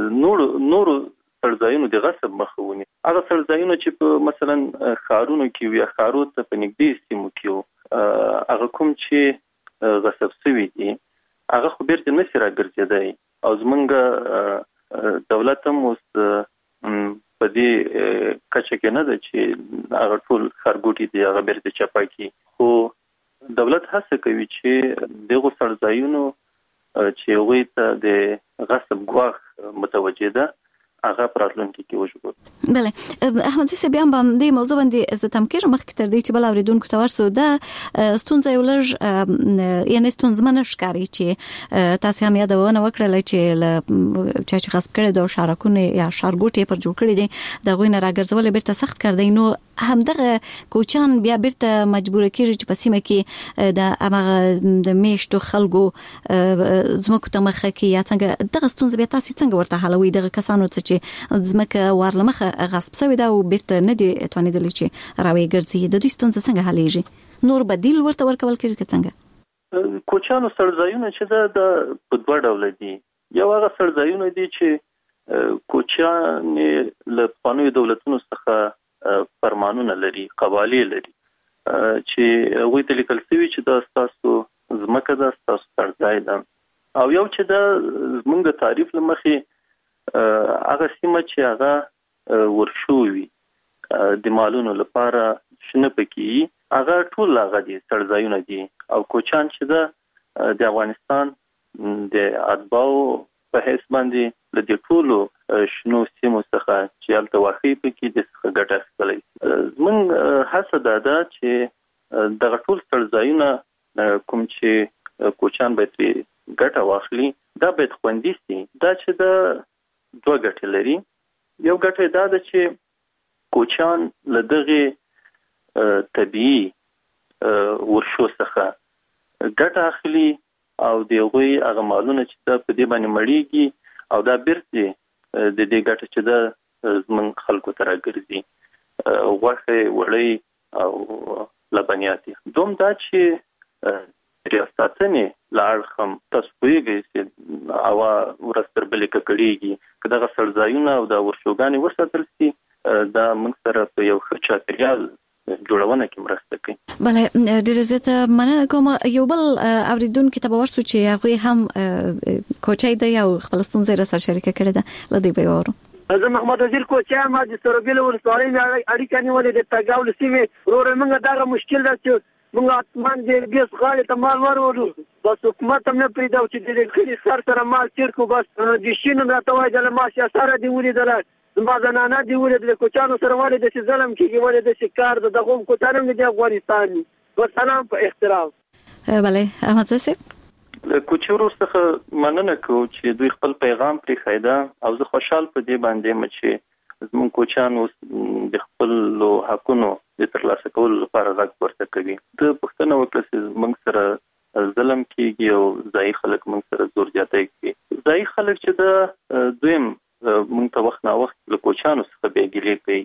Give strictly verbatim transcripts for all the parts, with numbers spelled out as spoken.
نور نور سړځایونو د غصب مخه ونی. هغه سړځایونه چې په مثلا ښارونو کې وي، ښارو ته په نږدې سیمو کې هغه کوم چې غصب شوي دي هغه خو بیرته نشي راګرځېدی او زمونږ دولت هم اوس په دې کچه کې نه ده چې هغه ټول ښارګوټي دي هغه بیرته چپا کړي. خو دولت هڅه کوي چې دغو سړځایونو چې هغوی ته د غصب ګواښ متوجه ده هغه پراتلونکي کې وژغوري. بله احمد صاحب بیا هم دې موضوع باندې زه تم کېږم مخکې تر دې چې بل اورېدونکو ته ورسو دا ستونزه یو لږ یعنې ستونزمنه ښکاري چې تاسې هم یادونه وکړله چې له چا چې غصب کړی د شارکونه یا ښارګوټ یې پر جوړ کړي دي د هغوی نه راګرځول یې بیرته سخت کړی دی، نو همدغه کوچیان بیا بیرته مجبوره کېږي چې په سیمه کې د هماغه د میشتو خلکو ځمکو ته مخه کړي یا څنګه دغه ستونزه بیا تاسې څنګه ورته حلوئ دغه کسانو څه چې ځمکه ور له مخه غصب شوې ده او بیرته نه دي توانېدلی چې راویې ګرځي، د دوی ستونزه څنګه حلیږي؟ نور بدیل ورته ورکول کېږي که څنګه؟ کوچیانو سړځایونه چې ده د په دوه ډوله دي. یو هغه سړځایونه دي چې کوچیان له پخوانیو دولتونو څخه فرمانونه لري، قوالې لري چې هغوی ته لیکل شوي چې دا ستاسو ځمکه ده، ستاسو سړځای ده. او یو چې ده زموږ د تعریف له مخې هغه سیمه چې هغه ورشوي د مالونو لپاره شنه پکې هغه ټول هغه دي سړځایونه دي. او کوچیان چې ده د افغانستان د اتباعو په حیث باندې له دې ټولو شنو سیمو څخه چې هلته واقع پکې د څخه ګټه اخیستلی. زموږ هڅه دا ده چې دغه ټول سړځایونه کوم چې کوچیان باید ترې ګټه واخلي دا باید خوندي سي. دا چې د دوه ګټې لري. یو ګټه دا ده چې کوچیان له دغې طبیعي ورشو څخه ګټه اخلي او د هغوی هغه مالونه چې دا په دې باندې مړیږي او دا بیرته د دې ګټه چې دا زموږ خلکو ته راګرځي، غوښې، وړۍ او لبنیات. دوم دا چې ریاستنې له اړخم تاسو پوهېږئ چې هوا ورځ تر بلې ککړېږي، که دغه سړځایونه او دا ورشوګانې وساتل شي دا موږ سره په یو ښه چاپېریال جوړونه کې مرسته کوي. بله ډېره زیاته مننه کوم. یو بل اورېدونکي ته به ورسو چې هغوی هم کوچی دی او خپله ستونزه یې راسره شریکه کړې ده، له دوی به یې واورو. زه محمد وزیر کوچی یم، ما د سروبیل ولسوالۍ نه اړیکه نیولې د تګاو له سیمې. وروره موږ دغه مشکل ده چې موږ اتمان د ګیس غاړې ته مال ورولو، بس حکومت هم نه پرېږدو چې د کلي سر سره مال تېر کړو. بس د شین هم راته وایي دله ما سیاسره دې ولیدله، زما زنانه دې ولیدله، کوچیانو سره ولې داسې ظلم کېږي، ولې داسې کار ده، دغه هم کوچیان هم د افغانستان دي. والسلام په احترام. بله احمد صاحب له کوچیانو څخه مننه کوو چې دوی خپل پیغام پرېښیده او زه خوشحال په دې باندې یم چې زموږ کوچیان اوس د خپلو حقونو د ترلاسه کولو لپاره غږ پورته کوي. ده پوښتنه وکړه چې موږ سره ظلم کېږي او ځایي خلک موږ سره زور زیاتی کوي. ځایي خلک چې ده دویم موږ ته وخت ناوخت له کوچیانو څخه بېګیلې کوي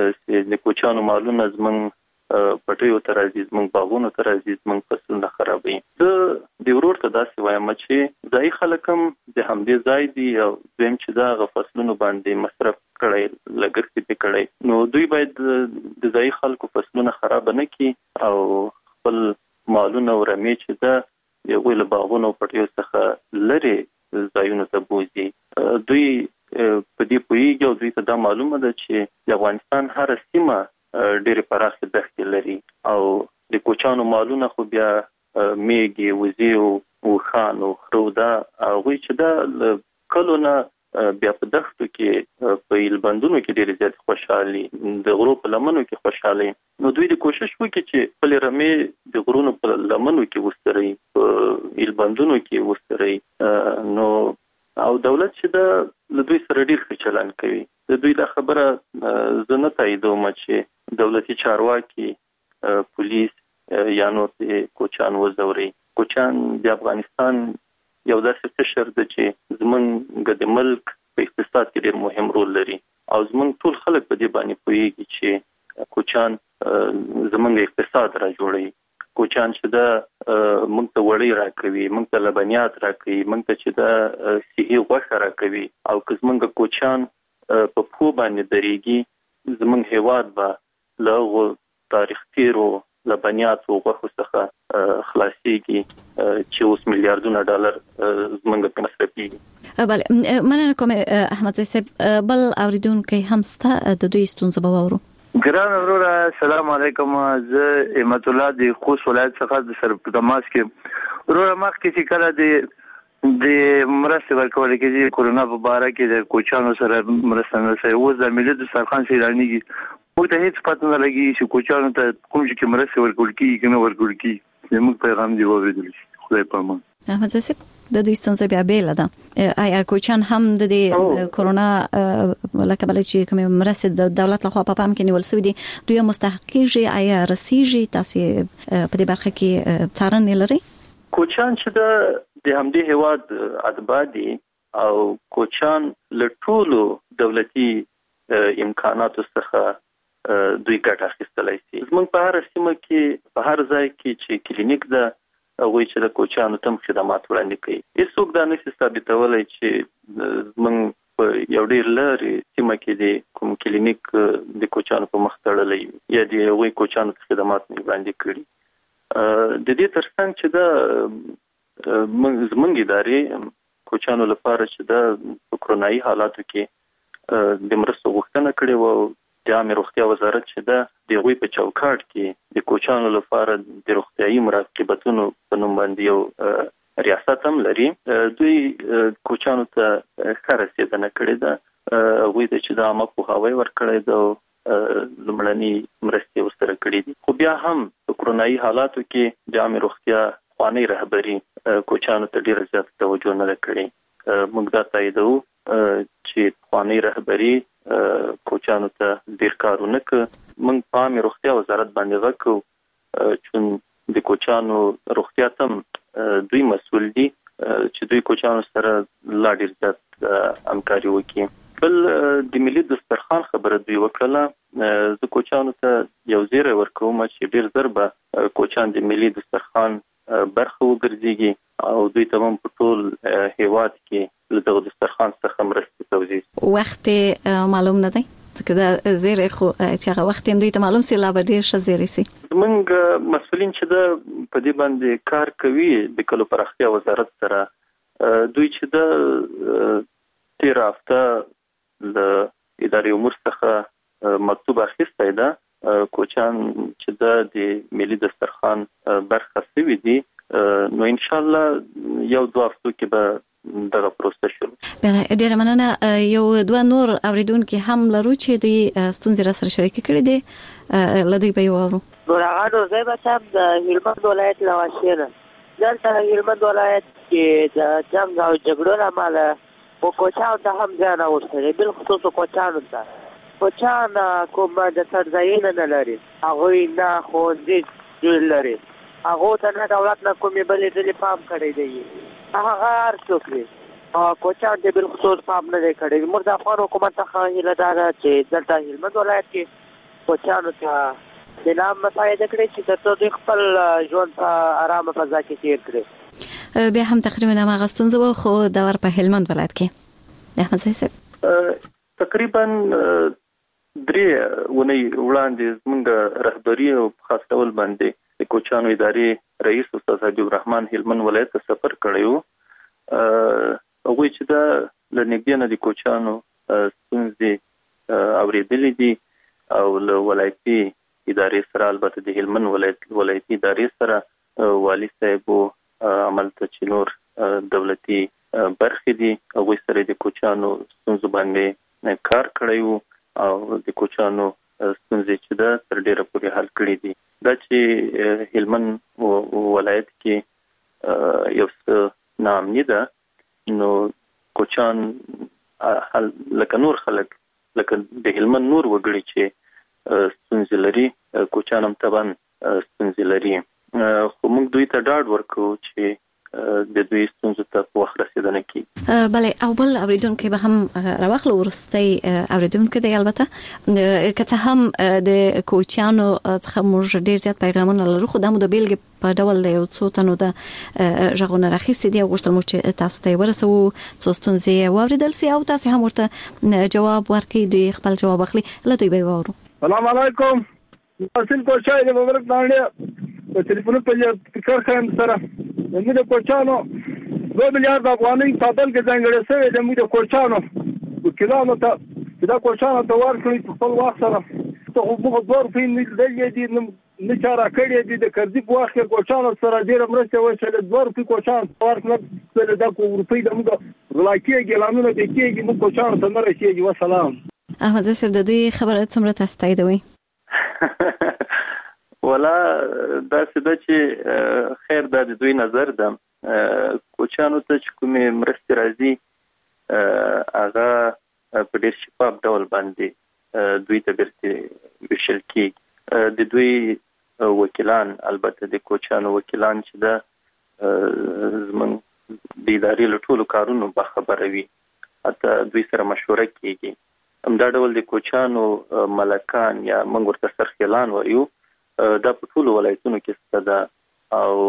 چې د کوچیانو مالونه زموږ پټیو ته راځي، زموږ باغونو ته راځي، زموږ فصلونه خرابوي. زه د ورور ته داسې وایم چې ځایي خلک هم د همدې ځای دي او دویم چې دا هغه فصلونو باندې مصرف کړی، لګښت یې پرې کړی، نو دوی باید د ځایي خلکو فصلونه خراب نه کړي او خپل مالونه او رمې چې ده د هغوی له باغونو او پټیو څخه لرې ځایونو ته بوځي. دوی په دې پوهېږي او دوی ته دا معلومه ده چې د افغانستان هره سیمه ډېرې پراخې دښتې لري او د کوچیانو مالونه خو بیا میږې، وزې او اوښان او خره دا هغوی چې دا کلو نه بیا په دښتو کې په ایلبندونو کې ډېرې زیاتې خوشحالي، د غرو په لمنو کې خوشحالي. نو دوی د کوشش وکړي چې خپلې رمې د غرونو په لمنو کې وستروي، په ایلبندونو کې وستروي. نو او دولت چې دا له دوی سره ډېر ښه چلند کوي. د دوی دا خبره زه نه تاییدوم چې دولتي چارواکي، پولیس یا نور د کوچیان وځوري. کوچیان د افغانستان یو داسې قشر ده چې زموږ د ملک په اقتصاد کې ډېر مهم رول لري او زموږ ټول خلک په دې باندې پوهېږي چې کوچیان زموږ اقتصاد را جوړوي. کوچیان چې دا موږ ته وړي راکوي، موږ ته لبنیات راکوي، موږ ته چې دا صحي غوښه راکوي او که زموږ کوچان په پښو باندې درېږي زموږ هیواد به له هغو تاریخ تیرو لبنیاتو غوښو څخه خلاصيږي چې اوس میلیارډونه ډالر زموږ په مصرفيږي. بله مننه کوم احمد صاحب. بل اوریدونکو هم ستا د دوی ستونزې به واورو. ګران وروره السلام علیکم. زه احمد الله د خوست ولایت څخه د سرپدماس کې وروره مخکې چې کله د د مرستې ورکول کېږي کورونا په باره کې د کوچانو سره مرسته نه شي. اوس د ملي دسترخوان سیرانیږي موږ ته هیڅ پته نه لګي چې کوچانو ته کوم چې مرسته ورکول کېږي کنه ورکول کېږي. زموږ پیغام دی واورېدل شي. خدای په امان. احمد صاحب د دوی ستونزې بیا بیل ده. آیا کوچان هم د دې کورونا لکه بل چې کوم مرسته د دولت لخوا په پام کې نیول شوې دي دوی مستحقيږي آیا رسیږي؟ تاسو په دې برخه کې څارنه لرئ؟ کوچان چې د همدې هواد ادبادي او کوچان له ټولو دولتي امکاناتو څخه دوی ګټه اخیستلای شي. زموږ په هر سیمه کې په هر ځای کې چې کلینیک ده هغه چې د کوچانو تم خدمات وړاندې کوي. هیڅوک دا نشي ثابتولای چې زموږ په یو ډیر لري سیمه کې د کوم کلینیک د کوچانو په مخ تړلې یا د هغوی کوچانو خدمات نه وړاندې کړي. د دې ترڅنګ چې دا زموږ ادارې کوچانو لپاره چې دا کرونایي حالاتو کې د مرستو غوښتنه کړې و د عامه روغتیا وزارت چې دا د غوي په چوکاټ کې د کوچانو لپاره د روغتيایي مراقبتونو په نوم باندې یو ریاست هم لري. دوی کوچانو ته خرڅېدنه کړې ده غوي د چې د عامه پوهاوی ورکړی ده لمړني مرستې ورسره کړې دي. خو بیا هم په کرونایي حالاتو کې د عامه روغتیا خواني رهبری کوچانو ته ډیره زیات توجه نه کړې. موږ دا تاییدو چې خواني رهبری کوچانو ته ډیر کارونه ک موږ په عامه روغتیا وزارت باندې وکړو چې د کوچانو روغتیا تم دوی مسؤل دي چې دوی کوچانو سره لا ډیر زیات همکاري وکړي. بل د ملي دسترخوان خبره دوی وکړه. زه کوچانو ته یو زیری ورکوم چې ډیر ضربه کوچان د ملي دسترخوان برخه وګرځيږي او دوی تمام په ټول هیواد کې له دغه دسترخوان څخه مرسته توزیع. وخت معلوم نه دی ځکه دا زیری خو چې هغه وخت هم دوی ته معلوم سي لا به ډیر ښه زیری سي. موږ مسؤلین چې دا په دې باندې کار کوي د کلو پراختیا وزارت سره دوی چې دا تیر هفته د اداري امور څخه مکتوب اخیستی ده کوچان چې د ملي دسترخوان برخه سوي دي نو ان شاء الله یو دوه هفتو کې به دغه پروسه شروع. بله ډیره مننه. یو دوه نور اوریدونکو هم لرو چې دوی ستونزې را سره شریک کړي دي لدی به یو ورغانو زه به تاسو د هلمند ولایت لواشینه دلته هلمند ولایت کې د جنگ او جګړو لامل او کوچانو ته هم ځان اوسره بل خصوص کوچانو ته کوچان کوم د سرځایونه نه لري هغه نه خو دې جوړ لري هغه ته نه دولت نه کومې بلې ډلې پام کړی دی هغه هر څوک دی کوچان دې بل خصوص پام نه کړی. موږ د افغان حکومت څخه هیله ده چې دلته هلمند ولایت کې کوچانو ته د نام مساعده کړي چې تاسو د خپل ژوند په آرامه فضا کې تیر کړئ. بیا هم تقریبا ما غستونځ وو خو د ور په هلمند ولایت کې احمد صاحب تقریبا درې ونی وړاندې زموږ رهبری او خاص ډول باندې د کوچانو ادارې رئیس استاد حبیب الرحمن هلمند ولایت ته سفر کړی وو. هغه چې دا لنګدي نه د کوچانو ستونزې اوریدلې دي او له ولایتي ادارې سره البته د هلمند ولایت ولایتي ادارې سره والي صاحب عمل ته چې نور دولتي برخې دي هغه سره د کوچانو ستونزو باندې کار کړی وو او د کوچانو ستونزې چې دا تر ډیره پورې حل کړي دي. دا چې هلمند ولایت کې یو څه ناامني ده نو کوچان لکه نور خلک لکه د هلمند نور وګړي چې ستونزې لري کوچان هم طبعا ستونزې لري. خو موږ دوی ته ډاډ ورکوو چې د دوی ستونزو ته په وخت رسیدنه کوي. بله او بل اوریدونکو به هم راوخلو ورستي اوریدونکو دی البته که څه هم د کوچیانو څخه موږ ډیر زیات پیغامونه لرو خو د مو د بیلګې په ډول د یو څو تنو د ژغورنه راخیستې دی غوښتل مو چې تاسو ته ورسو څو ستونزې واوریدل سي او تاسو هم ورته جواب ورکړئ دوی خپل جواب اخلي له دوی به وورو. السلام علیکم حاصل کوچای د مبارک باندې په ټلیفون په فکر خایم سره موږ د کوچانو دوه میلیارډ افغانۍ تابل کې ځانګړې شوی د موږ د کوچانو وکیلانو ته دا کوچانو ته ورکړي په خپل وخت سره ته موږ دوه په نه دلې دي نه چاره کړې دي د قرضې په وخت کې کوچانو سره ډېر مرسته وشي د دوه په کوچانو ورکړل د کو روپۍ د موږ ولایتي ګلانونه د کېږي موږ کوچانو ته نه رسیږي. والسلام. احمد صاحب د دې خبره څومره تاسو تاییدوي؟ ولا دا څه د چې خیر د دوی نظر ده کوچانو ته چې کومې مرستې راځي هغه په ډېر شفاف ډول باندې دوی ته بیرته ویشل کېږي. د دوی وکیلان البته د کوچانو وکیلان چې ده زموږ د ادارې له ټولو کارونو باخبره وي حتی دوی سره مشوره کېږي. همدا ډول د کوچانو ملکان یا موږ ورته سرخیلان وایو دا په ټولو ولایتونو کې شته ده او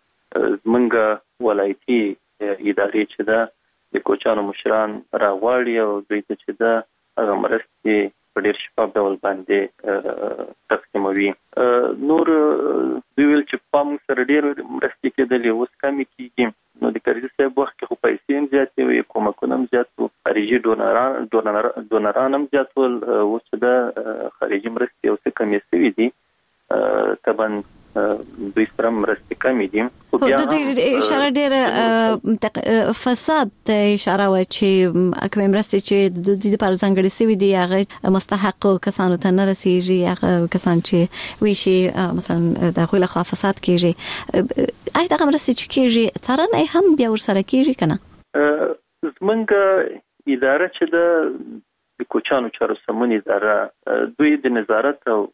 زمونږ ولایتي ادارې چې ده د کوچانو مشران راغواړي او دوی ته چې ده هغه مرستې په ډېر شفاف ډول باندې تقسیموي. نور دوی ویل چې په موږ سره ډېر مرستې کېدلې اوس کمې کېږي نو د کرزي صاحب وخت کې خو پیسې هم زیاتې وي کومکونه هم زیات وو خارجي ډونران ډونران هم زیات ول اوس چې ده خارجي مرستې اوس کمې شوي دي طبعا دوی سره مرستې کمې دي. خو د دوی اشاره ډېره فساد ته اشاره وه چې کومې مرستې چې د دوی لپاره ځانګړې شوي دي هغه مستحقو کسانو ته نه رسیږي هغه کسان چې ویشي مثلا د هغوی لخوا فساد کېږي آیا دغه مرستې چې کېږي څارنه هم بیا ورسره کېږي که نه؟ زموږ اداره چې ده د کوچانو چارو سمون اداره دوی د نظارت او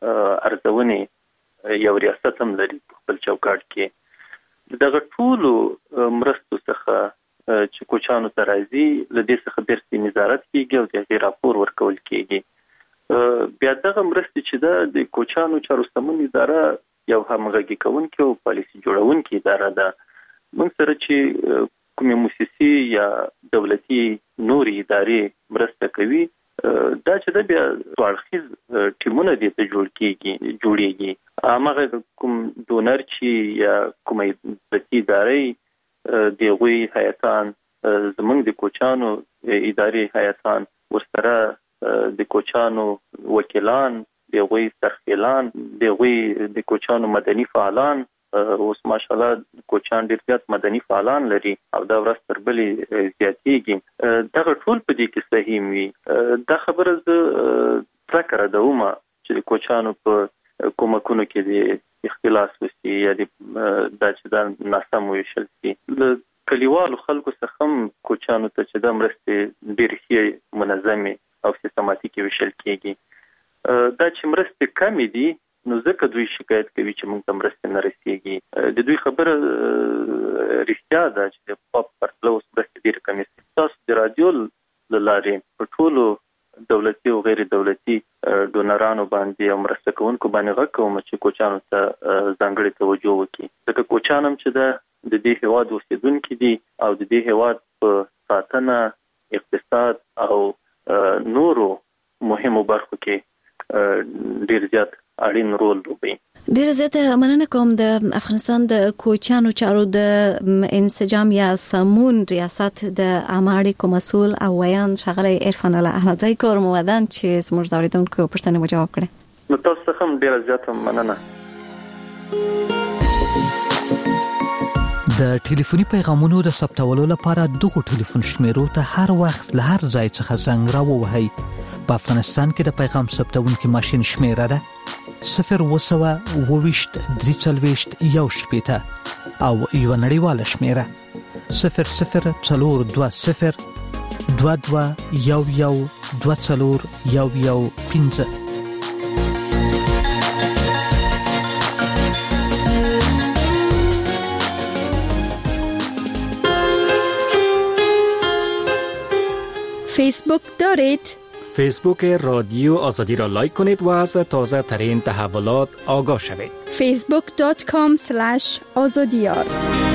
ارزونې یو ریاست هم لري په خپل چوکاټ کې. دغه ټولو مرستو څخه چې کوچانو ته راځي له دې څخه بیرته نظارت کېږي او د هغې راپور ورکول کېږي. بیا دغه مرستې چې ده د کوچانو چارو سمون اداره یو همغږي کوونکې او پالیسي جوړونکې اداره ده. موږ سره چې کومې موسسې یا دولتي نورې ادارې مرسته کوي دا چې د بیا څوارخیز ټیمونه دې ته جوړ کېږي جوړېږي هغه کوم ډونر چې یا کومې دولتي ادارې د هغوی هیاتان زموږ د کوچانو ادارې هیاتان ورسره د کوچانو وکیلان د هغوی سرخیلان د هغوی د کوچانو مدني فعالان اوس ماشاءالله کوچان ډېر زیات مدني فعالان لري او دا ورځ تر بلې زیاتېږي. دغه ټول په دې کې سهیم وي. دا خبره زه فکر کوم چې د کوچانو په کومکونو کې د اختلاس وشي یا د دا چې دا ناسم ویشل شي. له کلیوالو خلکو څخه هم کوچانو ته چې دا مرستې ډېرې ښې منظمې او سیستماتیکې ویشل کېږي. دا چې مرستې کمې دي نو ځکه دوی شکایت کوي چې موږ ته مرستې نه رسېږي. د دوی خبره رښتیا ده چې د پخوا په پرتله اوس مرستې ډېرې کمې شوې. تاسو د راډیو له لارې په ټولو دولتي او غیر دولتي ډونرانو باندې او مرسته کوونکو باندې غږ کوم چې کوچانو ته ځانګړې توجه وکړي ځکه کوچان هم چې ده د دې هېواد اوسېدونکي دي او د دې هېواد په ساتنه اقتصاد او نورو مهمو برخو کې ډېر زیات اړین رول لوبوي. ډېر زیاته مننه کوم د افغانستان د کوچانو چارو د انسجام یا سمون ریاست د عامه اړیکو مسؤل او ویان ښاغلی عرفان الله احمدزی کور مو ودان چې زموږ د اورېدونکو پوښتنې مو جواب کړې. نو تاسو څخه هم ډېره زیاته مننه. د ټلیفوني پیغامونو د ثبتولو لپاره دغه ټلیفون شمیرو ته هر وخت له هر ځای څخه زنګ راووهئ. په افغانستان کې د پیغام ثبتونکي ماشین شمیره ده صفر وسوه اوويشت درې څلوېښت یو شپېته او یو نړیواله شمیره صفر صفر څلور دوه صفر دوه دوه یو یو دوه څلور یو یو پنځه. فیسبوک دارید؟ فیسبوک رادیو آزادی را لایک کنید و از تازه ترین تحولات آگاه شوید. فیسبوک دات کام سلش آزادیار